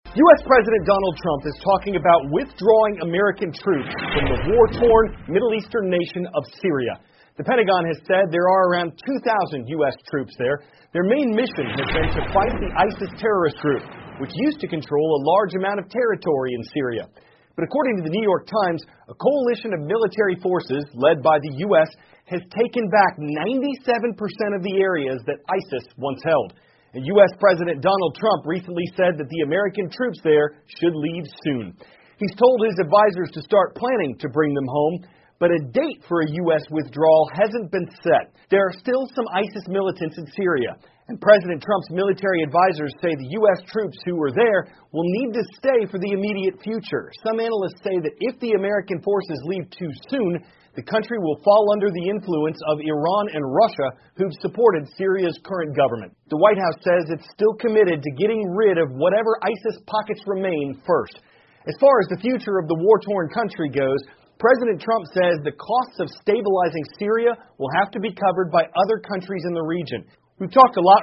U.S. President Donald Trump is talking about withdrawing American troops from the war-torn Middle Eastern nation of Syria. The Pentagon has said there are around 2,000 U.S. troops there. Their main mission has been to fight the ISIS terrorist group, which used to control a large amount of territory in Syria. But according to the New York Times, a coalition of military forces led by the U.S. has taken back 97% of the areas that ISIS once held. And U.S. President Donald Trump recently said that the American troops there should leave soon. He's told his advisors to start planning to bring them home, but a date for a U.S. withdrawal hasn't been set. There are still some ISIS militants in Syria, and President Trump's military advisors say the U.S. troops who are there will need to stay for the immediate future. Some analysts say that if the American forces leave too soon, the country will fall under the influence of Iran and Russia, who've supported Syria's current government. The White House says it's still committed to getting rid of whatever ISIS pockets remain first. As far as the future of the war-torn country goes, President Trump says the costs of stabilizing Syria will have to be covered by other countries in the region. We've talked a lot